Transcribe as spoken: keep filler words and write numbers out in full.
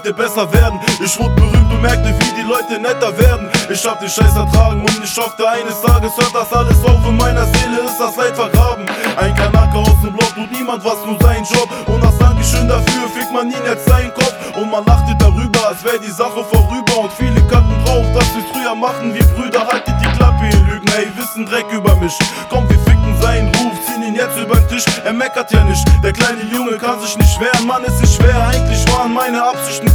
wollte besser werden. Ich wurde berühmt und merkte, wie die Leute netter werden. Ich hab den Scheiß ertragen und ich hoffte, eines Tages hört das alles auf. In meiner Seele ist das Leid vergraben. Ein Kanake aus dem Block tut niemand was, nur seinen Job. Und als Dankeschön dafür fickt man ihn jetzt seinen Kopf. Und man lachte darüber, als wäre die Sache vorüber. Und viele kannten drauf, dass wir's früher machen. Wir Brüder, haltet die Klappe, ihr Lügen, ey, wissen Dreck über mich. Komm, wir ficken seinen Ruf, ziehen ihn jetzt über den Tisch. Er meckert ja nicht, der kleine Junge kann sich nicht wehren. Mann, es ist schwer, eigentlich waren meine Absichten